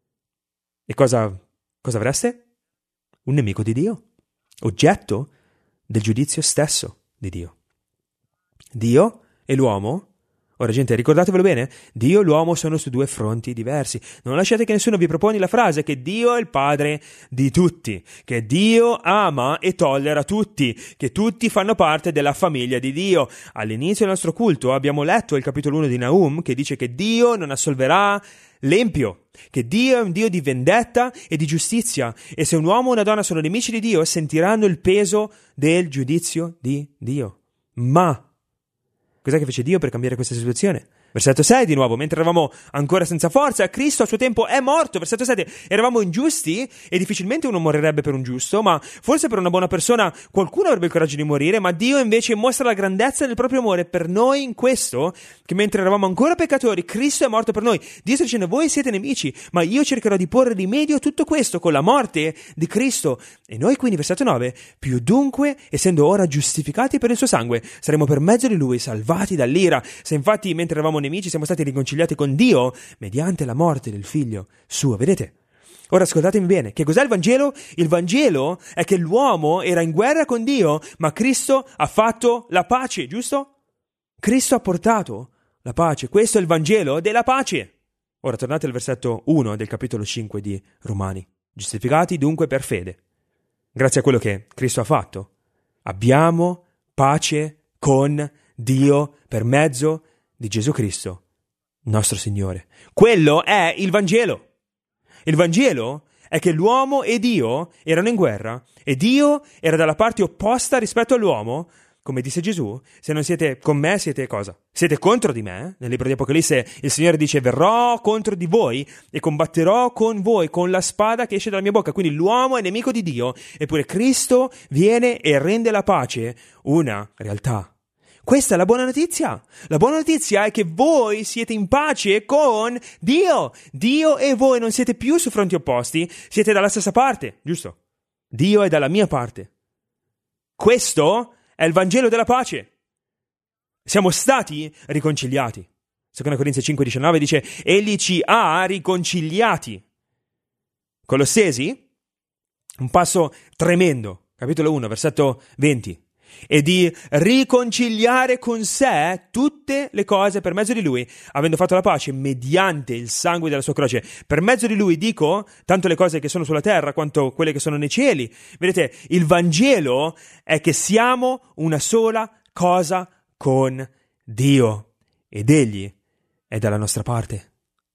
e cosa, cosa avreste? Un nemico di Dio, oggetto del giudizio stesso di Dio. Dio e l'uomo, ora gente, ricordatevelo bene, Dio e l'uomo sono su due fronti diversi. Non lasciate che nessuno vi proponi la frase che Dio è il padre di tutti, che Dio ama e tollera tutti, che tutti fanno parte della famiglia di Dio. All'inizio del nostro culto abbiamo letto il capitolo uno di Nahum che dice che Dio non assolverà l'empio, che Dio è un Dio di vendetta e di giustizia, e se un uomo o una donna sono nemici di Dio sentiranno il peso del giudizio di Dio. Ma cos'è che fece Dio per cambiare questa situazione? Versetto sei di nuovo, mentre eravamo ancora senza forza, Cristo a suo tempo è morto. Versetto sette, eravamo ingiusti e difficilmente uno morirebbe per un giusto, ma forse per una buona persona qualcuno avrebbe il coraggio di morire, ma Dio invece mostra la grandezza del proprio amore per noi in questo, che mentre eravamo ancora peccatori, Cristo è morto per noi. Dio sta dicendo, voi siete nemici, ma io cercherò di porre rimedio a tutto questo con la morte di Cristo. E noi quindi, versetto nove, più dunque, essendo ora giustificati per il suo sangue, saremo per mezzo di lui salvati dall'ira. Se infatti mentre eravamo nemici siamo stati riconciliati con Dio mediante la morte del figlio suo, vedete? Ora ascoltatemi bene, che cos'è il Vangelo? Il Vangelo è che l'uomo era in guerra con Dio, ma Cristo ha fatto la pace, giusto? Cristo ha portato la pace, questo è il Vangelo della pace. Ora tornate al versetto uno del capitolo cinque di Romani. Giustificati dunque per fede, grazie a quello che Cristo ha fatto, abbiamo pace con Dio per mezzo di Gesù Cristo, nostro Signore. Quello è il Vangelo. Il Vangelo è che l'uomo e Dio erano in guerra e Dio era dalla parte opposta rispetto all'uomo. Come disse Gesù, se non siete con me siete cosa? Siete contro di me? Nel libro di Apocalisse il Signore dice verrò contro di voi e combatterò con voi con la spada che esce dalla mia bocca. Quindi l'uomo è nemico di Dio, eppure Cristo viene e rende la pace una realtà. Questa è la buona notizia. La buona notizia è che voi siete in pace con Dio. Dio e voi non siete più su fronti opposti, siete dalla stessa parte, giusto? Dio è dalla mia parte. Questo è il Vangelo della pace. Siamo stati riconciliati. Seconda Corinzi cinque diciannove dice, egli ci ha riconciliati. Colossesi, un passo tremendo, capitolo uno, versetto venti. E di riconciliare con sé tutte le cose per mezzo di lui, avendo fatto la pace mediante il sangue della sua croce. Per mezzo di lui dico tanto le cose che sono sulla terra quanto quelle che sono nei cieli. Vedete, il Vangelo è che siamo una sola cosa con Dio ed egli è dalla nostra parte.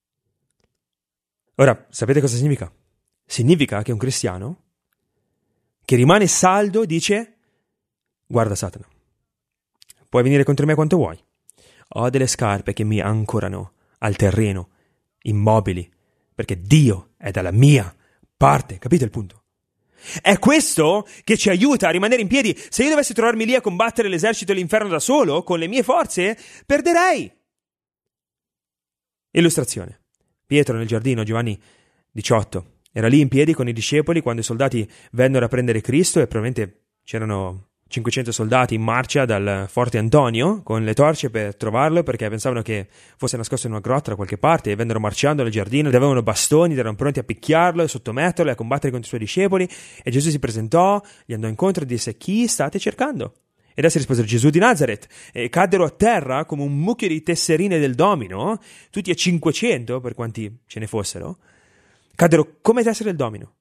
Ora, sapete cosa significa? Significa che un cristiano che rimane saldo dice: guarda Satana, puoi venire contro me quanto vuoi. Ho delle scarpe che mi ancorano al terreno, immobili, perché Dio è dalla mia parte. Capite il punto? È questo che ci aiuta a rimanere in piedi. Se io dovessi trovarmi lì a combattere l'esercito dell'inferno da solo, con le mie forze, perderei. Illustrazione. Pietro nel giardino, Giovanni diciotto. Era lì in piedi con i discepoli quando i soldati vennero a prendere Cristo e probabilmente c'erano cinquecento soldati in marcia dal Forte Antonio con le torce per trovarlo, perché pensavano che fosse nascosto in una grotta da qualche parte, e vennero marciando nel giardino ed avevano bastoni ed erano pronti a picchiarlo e sottometterlo e a combattere contro i suoi discepoli. E Gesù si presentò, gli andò incontro e disse: chi state cercando? Ed essi risposero: Gesù di Nazaret. E caddero a terra come un mucchio di tesserine del domino, tutti e cinquecento, per quanti ce ne fossero, caddero come tessere del domino.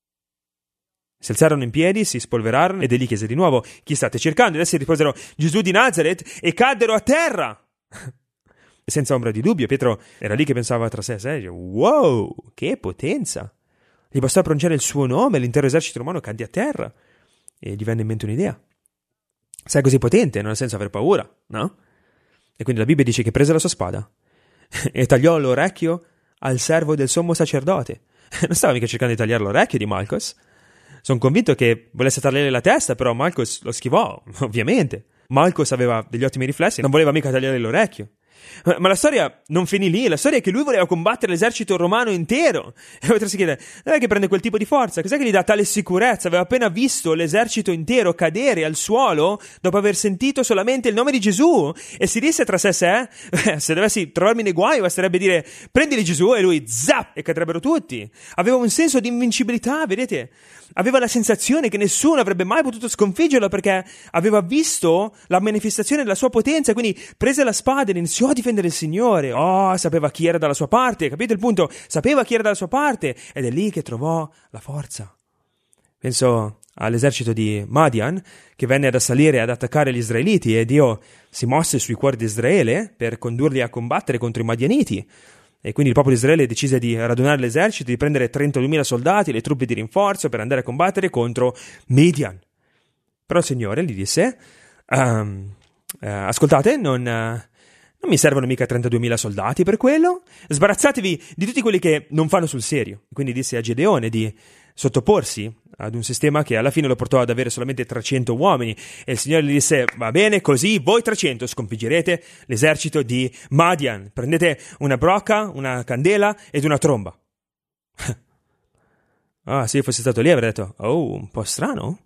Si alzarono in piedi, si spolverarono ed egli chiese di nuovo: chi state cercando? Ed essi risposero: Gesù di Nazaret, e caddero a terra. E senza ombra di dubbio, Pietro era lì che pensava tra sé e sé: wow, che potenza! Gli bastò pronunciare il suo nome e l'intero esercito romano cadde a terra. E gli venne in mente un'idea. Sei così potente, non ha senso aver paura, no? E quindi la Bibbia dice che prese la sua spada e tagliò l'orecchio al servo del sommo sacerdote. Non stava mica cercando di tagliare l'orecchio di Malchus. Sono convinto che volesse tagliare la testa, però Malchus lo schivò, ovviamente. Malchus aveva degli ottimi riflessi, non voleva mica tagliare l'orecchio. Ma la storia non finì lì, la storia è che lui voleva combattere l'esercito romano intero. E poi si chiede: dov'è che prende quel tipo di forza? Cos'è che gli dà tale sicurezza? Aveva appena visto l'esercito intero cadere al suolo dopo aver sentito solamente il nome di Gesù, e si disse tra sé e sé: eh, se dovessi trovarmi nei guai basterebbe dire prendili Gesù, e lui zap, e cadrebbero tutti. Aveva un senso di invincibilità, vedete? Aveva la sensazione che nessuno avrebbe mai potuto sconfiggerlo, perché aveva visto la manifestazione della sua potenza. Quindi prese la spada e iniziò a difendere il Signore. Oh, sapeva chi era dalla sua parte, capite il punto? Sapeva chi era dalla sua parte, ed è lì che trovò la forza. Penso all'esercito di Madian, che venne ad assalire e ad attaccare gli israeliti, e Dio si mosse sui cuori di Israele per condurli a combattere contro i Madianiti. E quindi il popolo di Israele decise di radunare l'esercito, di prendere trentunomila soldati, le truppe di rinforzo, per andare a combattere contro Midian. Però il Signore gli disse: um, uh, ascoltate, non, uh, non mi servono mica trentaduemila soldati per quello, sbarazzatevi di tutti quelli che non fanno sul serio. Quindi disse a Gedeone di sottoporsi ad un sistema che alla fine lo portò ad avere solamente trecento uomini, e il Signore gli disse: va bene, così voi trecento sconfiggerete l'esercito di Madian, prendete una brocca, una candela ed una tromba. Ah, se io fossi stato lì avrei detto: oh, un po' strano.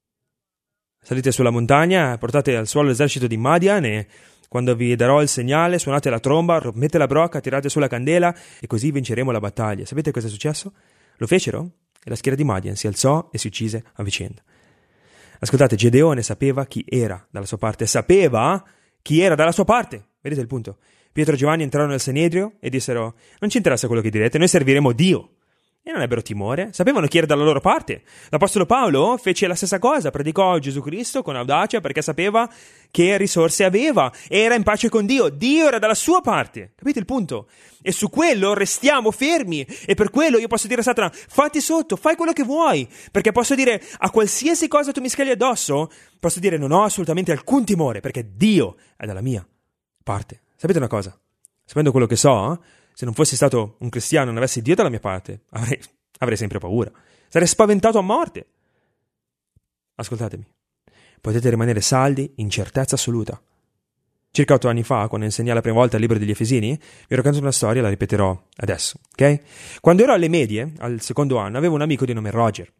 Salite sulla montagna, portate al suolo l'esercito di Madian, e quando vi darò il segnale suonate la tromba, rompete la brocca, tirate sulla candela, e così vinceremo la battaglia. Sapete cosa è successo? Lo fecero? E la schiera di Madian si alzò e si uccise a vicenda. Ascoltate, Gedeone sapeva chi era dalla sua parte, sapeva chi era dalla sua parte. Vedete il punto? Pietro e Giovanni entrarono nel Sanedrio e dissero: non ci interessa quello che direte, noi serviremo Dio. E non ebbero timore, sapevano chi era dalla loro parte. L'apostolo Paolo fece la stessa cosa, predicò Gesù Cristo con audacia perché sapeva che risorse aveva, era in pace con Dio, Dio era dalla sua parte. Capite il punto? E su quello restiamo fermi, e per quello io posso dire a Satana: fatti sotto, fai quello che vuoi, perché posso dire a qualsiasi cosa tu mi scagli addosso, posso dire non ho assolutamente alcun timore, perché Dio è dalla mia parte. Sapete una cosa? Sapendo quello che so, se non fossi stato un cristiano e non avessi Dio dalla mia parte, avrei, avrei sempre paura. Sarei spaventato a morte. Ascoltatemi. Potete rimanere saldi in certezza assoluta. Circa otto anni fa, quando insegnai la prima volta il libro degli Efesini, vi racconto una storia, la ripeterò adesso, ok? Quando ero alle medie, al secondo anno, avevo un amico di nome Roger.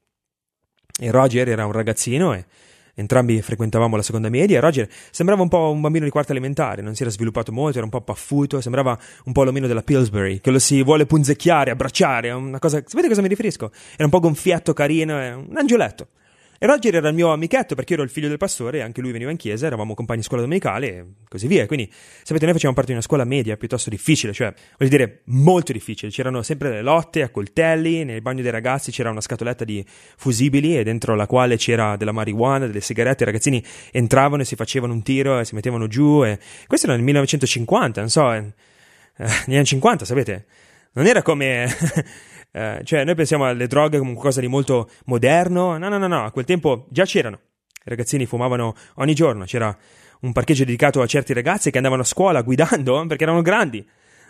E Roger era un ragazzino e entrambi frequentavamo la seconda media. Roger sembrava un po' un bambino di quarta elementare, non si era sviluppato molto, era un po' paffuto, sembrava un po' l'omino della Pillsbury, che lo si vuole punzecchiare, abbracciare, una cosa... Sapete a cosa mi riferisco? Era un po' gonfietto, carino, un angioletto. E Roger era il mio amichetto perché io ero il figlio del pastore e anche lui veniva in chiesa, eravamo compagni di scuola domenicale e così via. Quindi, sapete, noi facevamo parte di una scuola media piuttosto difficile, cioè, voglio dire, molto difficile. C'erano sempre le lotte a coltelli, nel bagno dei ragazzi c'era una scatoletta di fusibili e dentro la quale c'era della marijuana, delle sigarette, i ragazzini entravano e si facevano un tiro e si mettevano giù. E... questo era nel millenovecentocinquanta, non so, eh, negli anni cinquanta, sapete? Non era come... Uh, cioè noi pensiamo alle droghe come qualcosa di molto moderno. No, no, no, no, a quel tempo già c'erano. I ragazzini fumavano ogni giorno, c'era un parcheggio dedicato a certi ragazzi che andavano a scuola guidando perché erano grandi.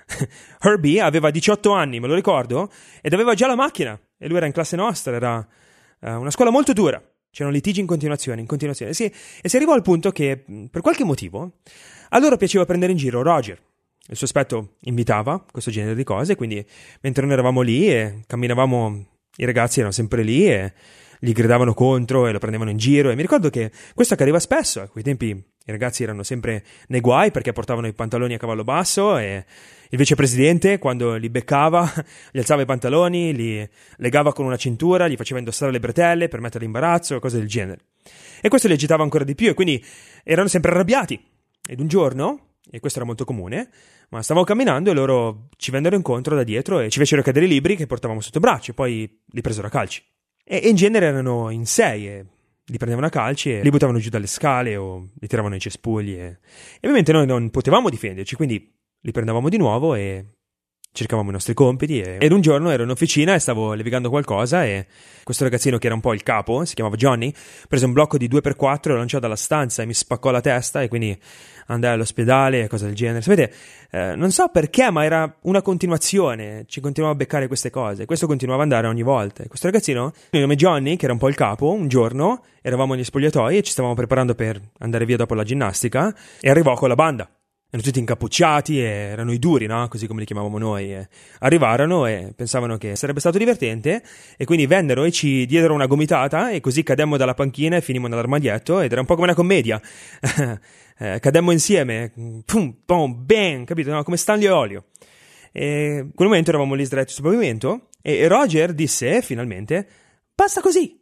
Herbie aveva diciotto anni, me lo ricordo, ed aveva già la macchina e lui era in classe nostra, era uh, una scuola molto dura. C'erano litigi in continuazione, in continuazione. Sì, e si arrivò al punto che per qualche motivo a loro piaceva prendere in giro Roger. Il suo aspetto invitava questo genere di cose, quindi mentre noi eravamo lì e camminavamo, i ragazzi erano sempre lì e gli gridavano contro e lo prendevano in giro, e mi ricordo che questo accadeva spesso. A quei tempi i ragazzi erano sempre nei guai perché portavano i pantaloni a cavallo basso, e il vicepresidente, quando li beccava, gli alzava i pantaloni, li legava con una cintura, gli faceva indossare le bretelle per mettere imbarazzo, cose del genere. E questo li agitava ancora di più, e quindi erano sempre arrabbiati. Ed un giorno, e questo era molto comune, ma stavamo camminando e loro ci vennero incontro da dietro e ci fecero cadere i libri che portavamo sotto braccio, e poi li presero a calci. E, e in genere erano in sei, e li prendevano a calci e li buttavano giù dalle scale o li tiravano nei cespugli. E, e ovviamente noi non potevamo difenderci, quindi li prendevamo di nuovo e cercavamo i nostri compiti. E, ed un giorno ero in officina e stavo levigando qualcosa, e questo ragazzino, che era un po' il capo, si chiamava Johnny, prese un blocco di due per quattro e lo lanciò dalla stanza e mi spaccò la testa, e quindi andai all'ospedale e cose del genere. Sapete, eh, non so perché, ma era una continuazione, ci continuava a beccare queste cose, questo continuava ad andare ogni volta. E questo ragazzino, il nome Johnny, che era un po' il capo, un giorno eravamo negli spogliatoi e ci stavamo preparando per andare via dopo la ginnastica, e arrivò con la banda. Erano tutti incappucciati e erano i duri, no? Così come li chiamavamo noi. E arrivarono e pensavano che sarebbe stato divertente, e quindi vennero e ci diedero una gomitata, e così cademmo dalla panchina e finimmo nell'armadietto, ed era un po' come una commedia. eh, cademmo insieme, pum, pum, bang, capito? No? Come Stanley e Olio. E in quel momento eravamo lì stretti sul pavimento, e Roger disse finalmente: basta così.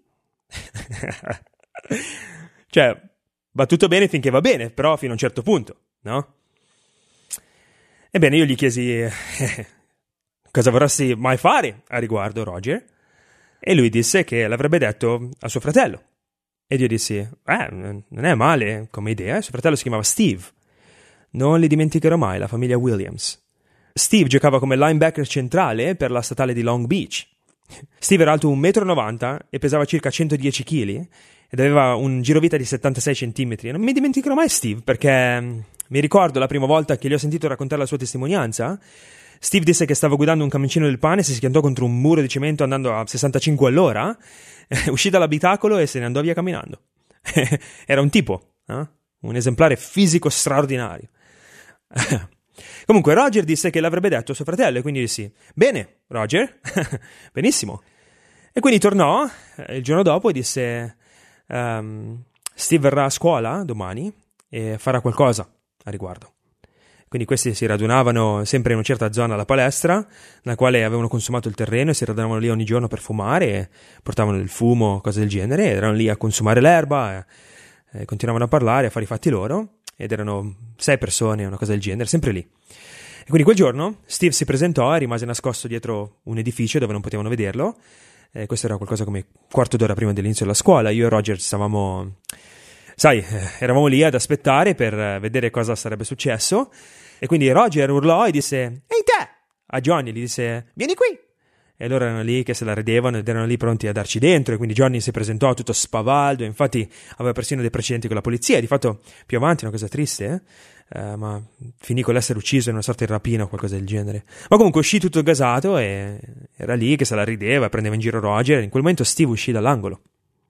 Cioè, va tutto bene finché va bene, però fino a un certo punto, no? Ebbene, io gli chiesi eh, cosa vorresti mai fare a riguardo, Roger, e lui disse che l'avrebbe detto a suo fratello. Ed io dissi: eh, non è male come idea. Suo fratello si chiamava Steve. Non li dimenticherò mai, la famiglia Williams. Steve giocava come linebacker centrale per la statale di Long Beach. Steve era alto un metro e novanta e pesava circa centodieci chili ed aveva un girovita di settantasei centimetri. Non mi dimenticherò mai Steve, perché mi ricordo la prima volta che gli ho sentito raccontare la sua testimonianza. Steve disse che stava guidando un camioncino del pane, si schiantò contro un muro di cemento andando a sessantacinque all'ora, uscì dall'abitacolo e se ne andò via camminando. Era un tipo, eh? Un esemplare fisico straordinario. Comunque Roger disse che l'avrebbe detto a suo fratello, e quindi dissi: bene, Roger, benissimo. E quindi tornò eh, il giorno dopo e disse: um, Steve verrà a scuola domani e farà qualcosa a riguardo. Quindi questi si radunavano sempre in una certa zona alla palestra, nella quale avevano consumato il terreno, e si radunavano lì ogni giorno per fumare, e portavano del fumo, cose del genere, erano lì a consumare l'erba, e, e continuavano a parlare, a fare i fatti loro, ed erano sei persone, una cosa del genere, sempre lì. E quindi quel giorno Steve si presentò e rimase nascosto dietro un edificio dove non potevano vederlo. E questo era qualcosa come quarto d'ora prima dell'inizio della scuola. Io e Roger stavamo... Sai, eravamo lì ad aspettare per vedere cosa sarebbe successo, e quindi Roger urlò e disse: ehi te! A Johnny gli disse: vieni qui! E loro erano lì che se la ridevano ed erano lì pronti a darci dentro, e quindi Johnny si presentò tutto spavaldo, e infatti aveva persino dei precedenti con la polizia. Di fatto più avanti, una cosa triste, eh? Eh, ma finì con l'essere ucciso in una sorta di rapina o qualcosa del genere. Ma comunque uscì tutto gasato, e era lì che se la rideva, prendeva in giro Roger. In quel momento Steve uscì dall'angolo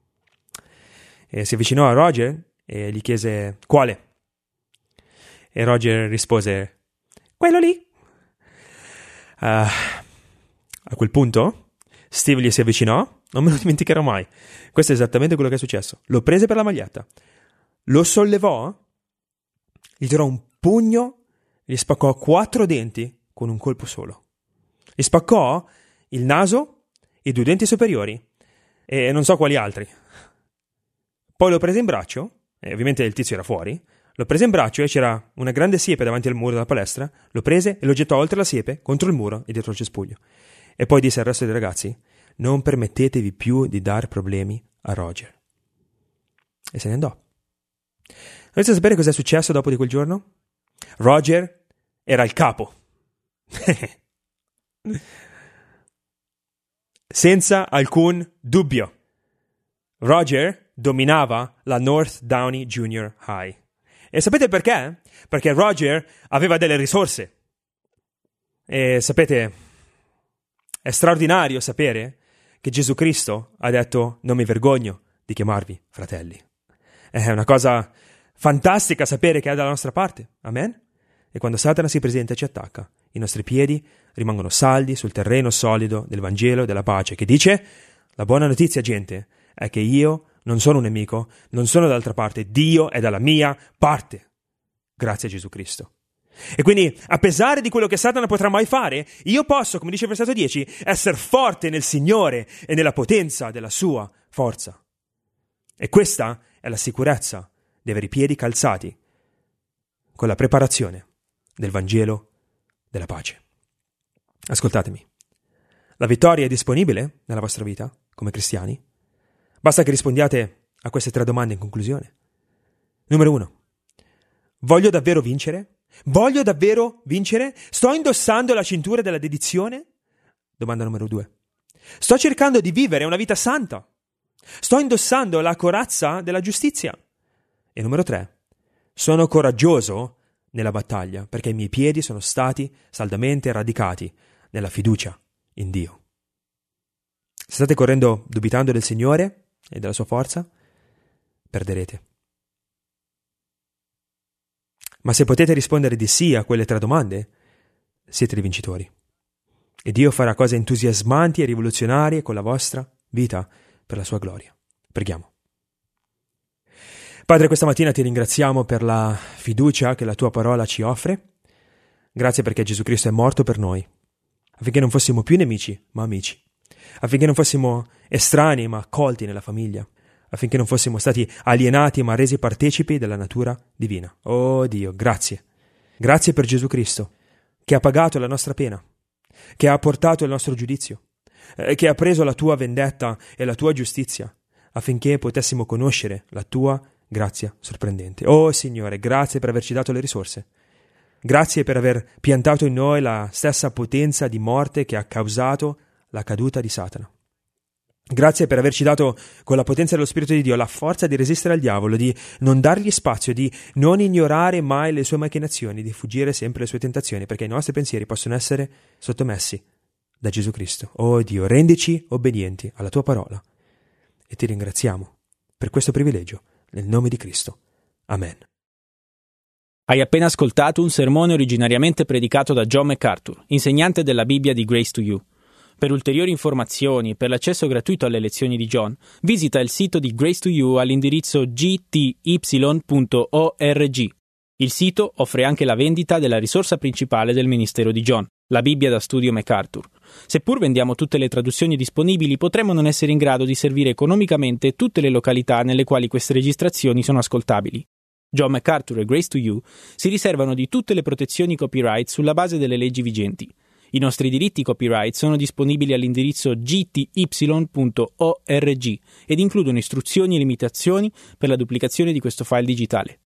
e si avvicinò a Roger e gli chiese: quale? E Roger rispose: quello lì. Uh, a quel punto Steve gli si avvicinò, non me lo dimenticherò mai. Questo è esattamente quello che è successo. Lo prese per la maglietta, lo sollevò, gli tirò un pugno, gli spaccò quattro denti con un colpo solo. Gli spaccò il naso, i due denti superiori e non so quali altri. Poi lo prese in braccio, e ovviamente il tizio era fuori, lo prese in braccio e c'era una grande siepe davanti al muro della palestra, lo prese e lo gettò oltre la siepe, contro il muro e dietro il cespuglio. E poi disse al resto dei ragazzi: non permettetevi più di dar problemi a Roger. E se ne andò. Volete sapere cosa è successo dopo di quel giorno? Roger era il capo. Senza alcun dubbio. Roger dominava la North Downey Junior High. E sapete perché? Perché Roger aveva delle risorse. E sapete, è straordinario sapere che Gesù Cristo ha detto: non mi vergogno di chiamarvi fratelli. È una cosa fantastica sapere che è dalla nostra parte. Amen? E quando Satana si presenta e ci attacca, i nostri piedi rimangono saldi sul terreno solido del Vangelo della pace, che dice: la buona notizia, gente, è che io non sono un nemico, non sono dall'altra parte, Dio è dalla mia parte. Grazie a Gesù Cristo. E quindi, a pesare di quello che Satana potrà mai fare, io posso, come dice il versetto dieci, essere forte nel Signore e nella potenza della sua forza. E questa è la sicurezza di avere i piedi calzati con la preparazione del Vangelo della pace. Ascoltatemi. La vittoria è disponibile nella vostra vita come cristiani? Basta che rispondiate a queste tre domande in conclusione. Numero uno. Voglio davvero vincere? Voglio davvero vincere? Sto indossando la cintura della dedizione? Domanda numero due. Sto cercando di vivere una vita santa? Sto indossando la corazza della giustizia? E numero tre. Sono coraggioso nella battaglia perché i miei piedi sono stati saldamente radicati nella fiducia in Dio. Se state correndo dubitando del Signore e della sua forza, perderete. Ma se potete rispondere di sì a quelle tre domande, siete dei vincitori. E Dio farà cose entusiasmanti e rivoluzionarie con la vostra vita per la sua gloria. Preghiamo. Padre, questa mattina ti ringraziamo per la fiducia che la tua parola ci offre. Grazie perché Gesù Cristo è morto per noi, affinché non fossimo più nemici, ma amici, affinché non fossimo estranei, ma accolti nella famiglia, affinché non fossimo stati alienati, ma resi partecipi della natura divina. Oh Dio, grazie. Grazie per Gesù Cristo, che ha pagato la nostra pena, che ha portato il nostro giudizio, eh, che ha preso la tua vendetta e la tua giustizia, affinché potessimo conoscere la tua grazia sorprendente. Oh Signore, grazie per averci dato le risorse. Grazie per aver piantato in noi la stessa potenza di morte che ha causato la caduta di Satana. Grazie per averci dato, con la potenza dello Spirito di Dio, la forza di resistere al diavolo, di non dargli spazio, di non ignorare mai le sue macchinazioni, di fuggire sempre le sue tentazioni, perché i nostri pensieri possono essere sottomessi da Gesù Cristo. Oh Dio, rendici obbedienti alla tua parola e ti ringraziamo per questo privilegio, nel nome di Cristo. Amen. Hai appena ascoltato un sermone originariamente predicato da John MacArthur, insegnante della Bibbia di Grace to You. Per ulteriori informazioni e per l'accesso gratuito alle lezioni di John, visita il sito di Grace to You all'indirizzo g t y punto org. Il sito offre anche la vendita della risorsa principale del ministero di John, la Bibbia da studio MacArthur. Seppur vendiamo tutte le traduzioni disponibili, potremmo non essere in grado di servire economicamente tutte le località nelle quali queste registrazioni sono ascoltabili. John MacArthur e Grace to You si riservano di tutte le protezioni copyright sulla base delle leggi vigenti. I nostri diritti copyright sono disponibili all'indirizzo g t y punto org ed includono istruzioni e limitazioni per la duplicazione di questo file digitale.